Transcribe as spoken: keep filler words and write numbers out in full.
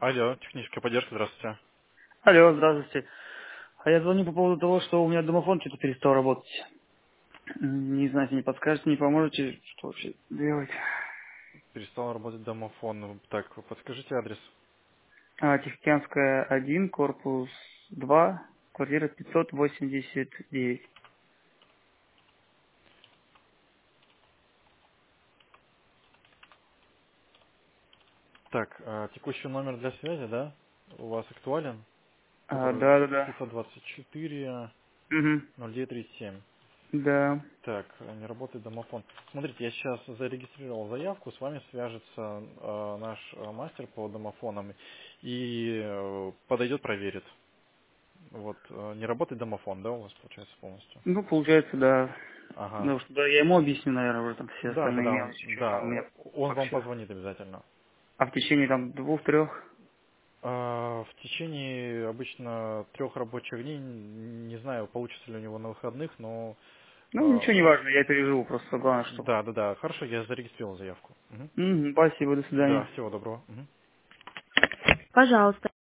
Алло, техническая поддержка, здравствуйте. Алло, здравствуйте. А я звоню по поводу того, что у меня домофон что-то перестал работать. М, Не знаете, не подскажете, не поможете, что вообще делать? Перестал работать домофон. Ну, Так, подскажите адрес. А, Тихоокеанская один, корпус два, квартира пятьсот восемьдесят девять. Так, а, текущий номер для связи, да? У вас актуален? А, Который да, да, да. пятьсот двадцать четыре Угу. ноль девять тридцать семь. Да. Так, э, не работает домофон. Смотрите, я сейчас зарегистрировал заявку, с вами свяжется э, наш э, мастер по домофонам и э, подойдет, проверит. Вот, э, не работает домофон, да, у вас получается полностью? Ну, получается, да. Ага. Ну, что, да, я ему объясню, наверное, уже там все Да, да, остальные да, он, мелочи, что да, там у меня он вам вообще. позвонит обязательно. А в течение там двух-трех? А, В течение обычно трех рабочих дней, н- не знаю, получится ли у него на выходных, но Ну, а, ничего не важно, я переживу, просто главное, что. да, да, да, хорошо, я зарегистрировал заявку. Мгм. Мгм, спасибо, до Да, свидания. всего доброго. Мгм. Пожалуйста.